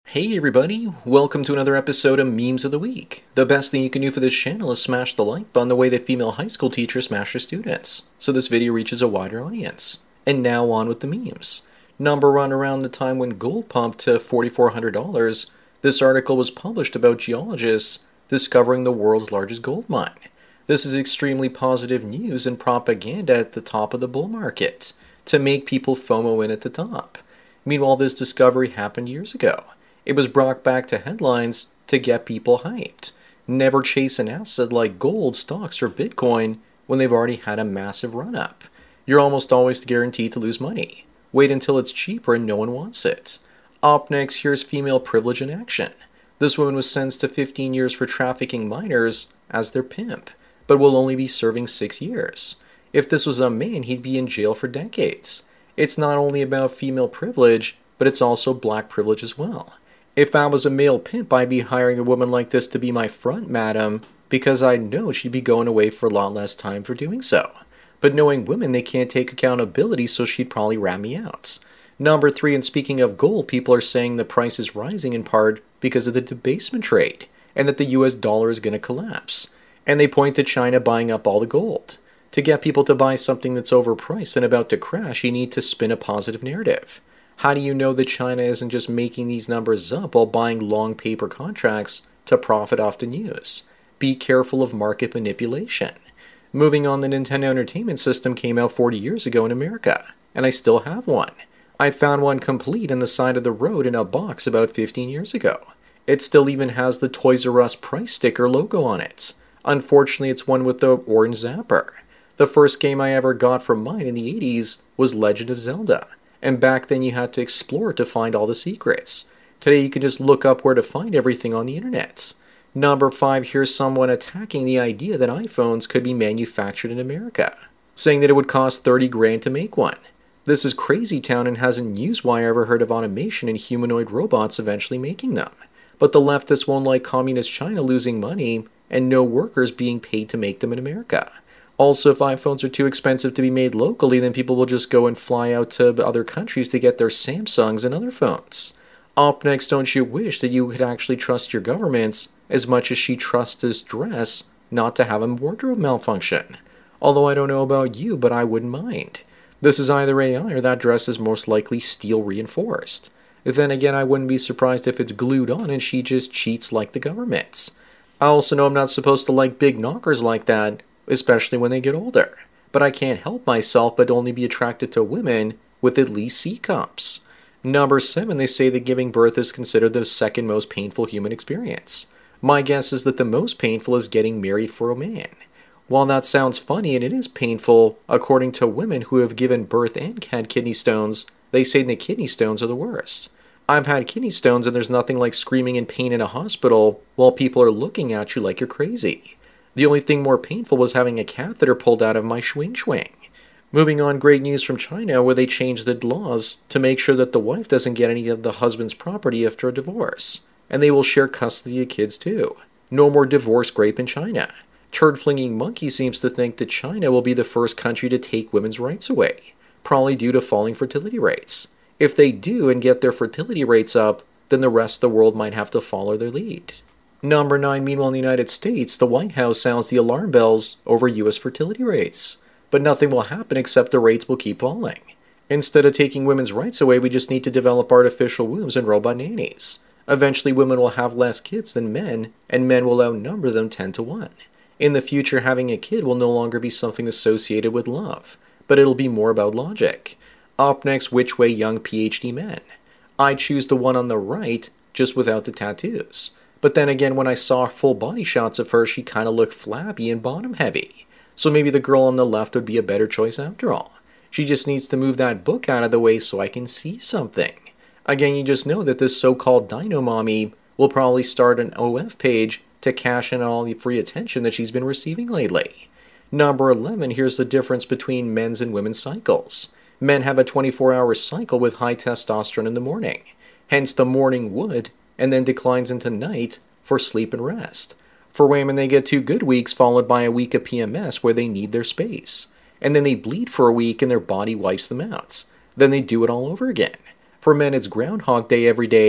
Hey everybody, welcome to another episode of Memes of the Week. The best thing you can do for this channel is smash the like button the way that female high school teachers smash their students, so this video reaches a wider audience. And now on with the memes. Number one, around the time when gold pumped to $4,400, this article was published about geologists discovering the world's largest gold mine. This is extremely positive news and propaganda at the top of the bull market, to make people FOMO in at the top. Meanwhile, this discovery happened years ago. It was brought back to headlines to get people hyped. Never chase an asset like gold, stocks, or Bitcoin when they've already had a massive run-up. You're almost always guaranteed to lose money. Wait until it's cheaper and no one wants it. Up next, here's female privilege in action. This woman was sentenced to 15 years for trafficking minors as their pimp, but will only be serving 6 years. If this was a man, he'd be in jail for decades. It's not only about female privilege, but it's also black privilege as well. If I was a male pimp, I'd be hiring a woman like this to be my front madam, because I know she'd be going away for a lot less time for doing so. But knowing women, they can't take accountability, so she'd probably rat me out. Number three, and speaking of gold, people are saying the price is rising in part because of the debasement trade, and that the US dollar is going to collapse. And they point to China buying up all the gold. To get people to buy something that's overpriced and about to crash, you need to spin a positive narrative. How do you know that China isn't just making these numbers up while buying long paper contracts to profit off the news? Be careful of market manipulation. Moving on, the Nintendo Entertainment System came out 40 years ago in America, and I still have one. I found one complete on the side of the road in a box about 15 years ago. It still even has the Toys R Us price sticker logo on it. Unfortunately, it's one with the orange zapper. The first game I ever got from mine in the 80s was Legend of Zelda. And back then you had to explore to find all the secrets. Today you can just look up where to find everything on the internet. Number five, here's someone attacking the idea that iPhones could be manufactured in America, saying that it would cost 30 grand to make one. This is crazy town and hasn't Newswire ever heard of automation and humanoid robots eventually making them. But the leftists won't like communist China losing money and no workers being paid to make them in America. Also, if iPhones are too expensive to be made locally, then people will just go and fly out to other countries to get their Samsungs and other phones. Up next, don't you wish that you could actually trust your governments as much as she trusts this dress not to have a wardrobe malfunction? Although I don't know about you, but I wouldn't mind. This is either AI or that dress is most likely steel reinforced. Then again, I wouldn't be surprised if it's glued on and she just cheats like the governments. I also know I'm not supposed to like big knockers like that, especially when they get older. But I can't help myself but only be attracted to women with at least C cups. Number seven, they say that giving birth is considered the second most painful human experience. My guess is that the most painful is getting married for a man. While that sounds funny and it is painful, according to women who have given birth and had kidney stones, they say the kidney stones are the worst. I've had kidney stones and there's nothing like screaming in pain in a hospital while people are looking at you like you're crazy. The only thing more painful was having a catheter pulled out of my swing. Moving on, great news from China where they changed the laws to make sure that the wife doesn't get any of the husband's property after a divorce. And they will share custody of kids too. No more divorce grape in China. Turd-flinging monkey seems to think that China will be the first country to take women's rights away, probably due to falling fertility rates. If they do and get their fertility rates up, then the rest of the world might have to follow their lead. Number nine, meanwhile in the United States, the White House sounds the alarm bells over U.S. fertility rates. But nothing will happen except the rates will keep falling. Instead of taking women's rights away, we just need to develop artificial wombs and robot nannies. Eventually women will have less kids than men, and men will outnumber them 10 to 1. In the future, having a kid will no longer be something associated with love, but it'll be more about logic. Up next, which way young PhD men? I choose the one on the right, just without the tattoos. But then again, when I saw full body shots of her, she kinda looked flabby and bottom heavy. So maybe the girl on the left would be a better choice after all. She just needs to move that book out of the way so I can see something. Again, you just know that this so-called Dino Mommy will probably start an OF page to cash in all the free attention that she's been receiving lately. Number 11, here's the difference between men's and women's cycles. Men have a 24-hour cycle with high testosterone in the morning, hence the morning wood, and then declines into night for sleep and rest. For women, they get 2 good weeks followed by a week of PMS where they need their space. And then they bleed for a week and their body wipes them out. Then they do it all over again. For men, it's Groundhog Day every day,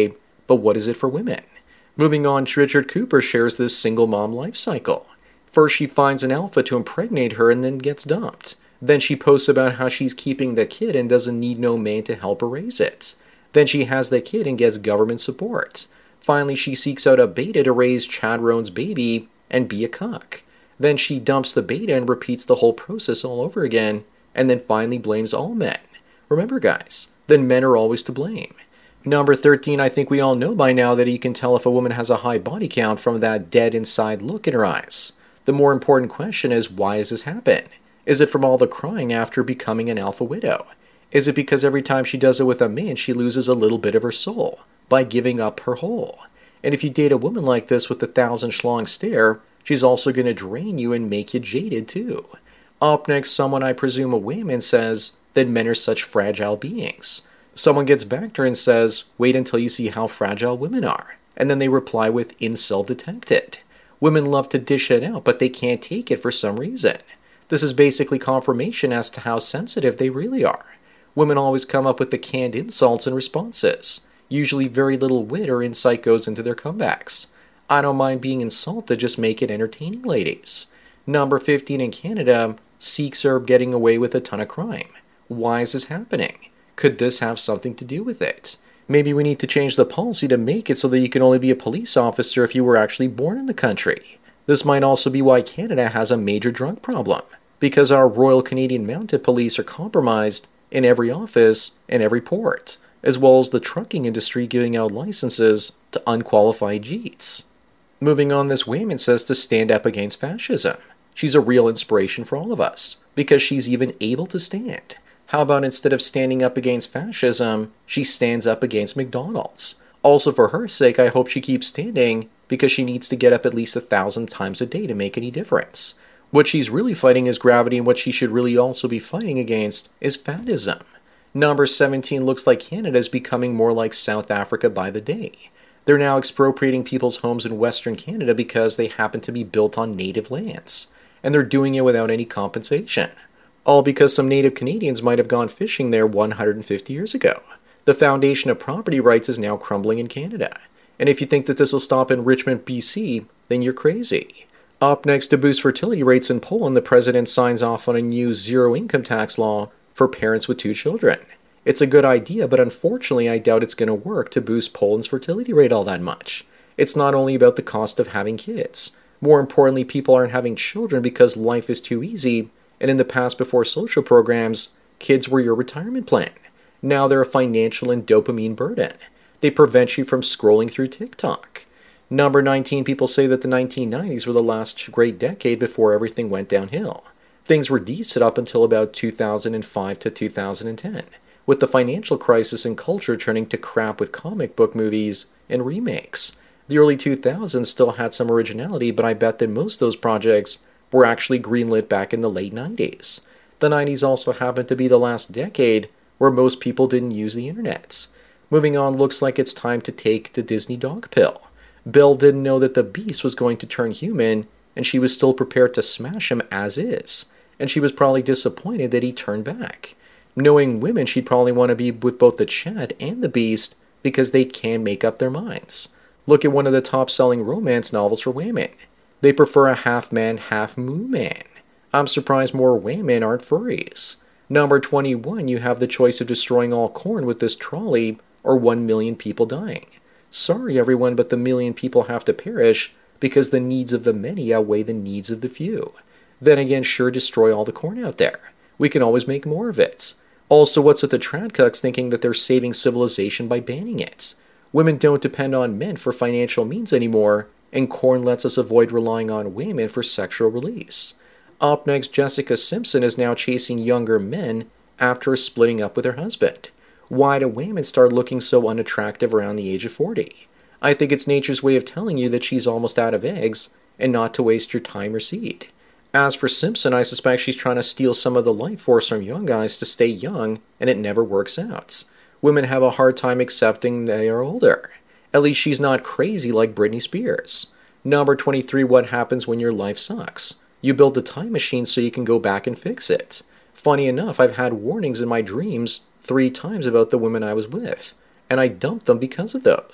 but what is it for women? Moving on, Richard Cooper shares this single mom life cycle. First, she finds an alpha to impregnate her and then gets dumped. Then she posts about how she's keeping the kid and doesn't need no man to help her raise it. Then she has the kid and gets government support. Finally, she seeks out a beta to raise Chad Roan's baby and be a cuck. Then she dumps the beta and repeats the whole process all over again, and then finally blames all men. Remember, guys, then men are always to blame. Number 13, I think we all know by now that you can tell if a woman has a high body count from that dead inside look in her eyes. The more important question is, why does this happen? Is it from all the crying after becoming an alpha widow? Is it because every time she does it with a man, she loses a little bit of her soul by giving up her whole? And if you date a woman like this with the 1,000 schlong stare, she's also going to drain you and make you jaded too. Up next, someone, I presume a woman, says that men are such fragile beings. Someone gets back to her and says, wait until you see how fragile women are. And then they reply with incel detected. Women love to dish it out, but they can't take it for some reason. This is basically confirmation as to how sensitive they really are. Women always come up with the canned insults and responses. Usually very little wit or insight goes into their comebacks. I don't mind being insulted, just make it entertaining, ladies. Number 15 in Canada, Sikhs are getting away with a ton of crime. Why is this happening? Could this have something to do with it? Maybe we need to change the policy to make it so that you can only be a police officer if you were actually born in the country. This might also be why Canada has a major drug problem, because our Royal Canadian Mounted Police are compromised in every office and every port, as well as the trucking industry giving out licenses to unqualified Jeets. Moving on, this woman says to stand up against fascism. She's a real inspiration for all of us, because she's even able to stand. How about instead of standing up against fascism, she stands up against McDonald's? Also, for her sake, I hope she keeps standing, because she needs to get up at least 1,000 times a day to make any difference. What she's really fighting is gravity, and what she should really also be fighting against is fatism. Number 17 looks like Canada is becoming more like South Africa by the day. They're now expropriating people's homes in Western Canada because they happen to be built on native lands, and they're doing it without any compensation. All because some native Canadians might have gone fishing there 150 years ago. The foundation of property rights is now crumbling in Canada. And if you think that this will stop in Richmond, BC, then you're crazy. Up next, to boost fertility rates in Poland, the president signs off on a new zero income tax law for parents with 2 children. It's a good idea, but unfortunately I doubt it's going to work to boost Poland's fertility rate all that much. It's not only about the cost of having kids. More importantly, people aren't having children because life is too easy, and in the past, before social programs, kids were your retirement plan. Now they're a financial and dopamine burden. They prevent you from scrolling through TikTok. Number 19, people say that the 1990s were the last great decade before everything went downhill. Things were decent up until about 2005 to 2010, with the financial crisis and culture turning to crap with comic book movies and remakes. The early 2000s still had some originality, but I bet that most of those projects were actually greenlit back in the late 90s. The 90s also happened to be the last decade where most people didn't use the internet. Moving on, looks like it's time to take the Disney dog pill. Belle didn't know that the Beast was going to turn human, and she was still prepared to smash him as is. And she was probably disappointed that he turned back. Knowing women, she'd probably want to be with both the Chad and the Beast because they can make up their minds. Look at one of the top-selling romance novels for women. They prefer a half-man, half-moo man. I'm surprised more women aren't furries. Number 21, you have the choice of destroying all corn with this trolley or 1 million people dying. Sorry everyone, but the million people have to perish because the needs of the many outweigh the needs of the few. Then again, sure, destroy all the corn out there. We can always make more of it. Also, what's with the tradcucks thinking that they're saving civilization by banning it? Women don't depend on men for financial means anymore, and corn lets us avoid relying on women for sexual release. Up next, Jessica Simpson is now chasing younger men after splitting up with her husband. Why do women start looking so unattractive around the age of 40? I think it's nature's way of telling you that she's almost out of eggs and not to waste your time or seed. As for Simpson, I suspect she's trying to steal some of the life force from young guys to stay young, and it never works out. Women have a hard time accepting they are older. At least she's not crazy like Britney Spears. Number 23, what happens when your life sucks? You build a time machine so you can go back and fix it. Funny enough, I've had warnings in my dreams 3 times about the women I was with, and I dumped them because of those.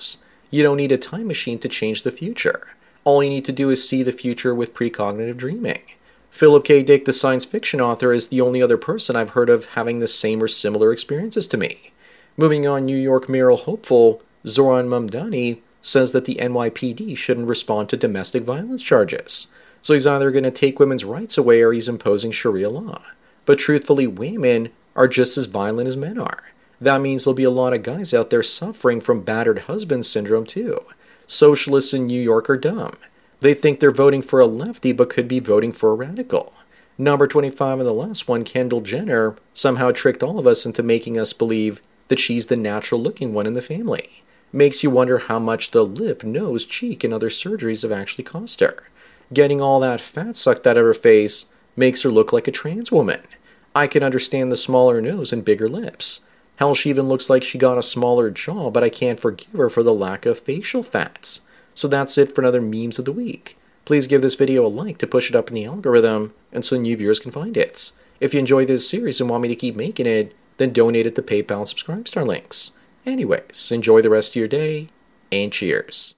You don't need a time machine to change the future. All you need to do is see the future with precognitive dreaming. Philip K. Dick, the science fiction author, is the only other person I've heard of having the same or similar experiences to me. Moving on, New York mayoral hopeful Zoran Mamdani says that the NYPD shouldn't respond to domestic violence charges. So he's either going to take women's rights away or he's imposing Sharia law. But truthfully, women are just as violent as men are. That means there'll be a lot of guys out there suffering from battered husband syndrome too. Socialists in New York are dumb. They think they're voting for a lefty but could be voting for a radical. Number 25 and the last one, Kendall Jenner, somehow tricked all of us into making us believe that she's the natural looking one in the family. Makes you wonder how much the lip, nose, cheek, and other surgeries have actually cost her. Getting all that fat sucked out of her face makes her look like a trans woman. I can understand the smaller nose and bigger lips. Hell, she even looks like she got a smaller jaw, but I can't forgive her for the lack of facial fats. So that's it for another Memes of the Week. Please give this video a like to push it up in the algorithm and so new viewers can find it. If you enjoy this series and want me to keep making it, then donate it to PayPal and Subscribestar links. Anyways, enjoy the rest of your day, and cheers.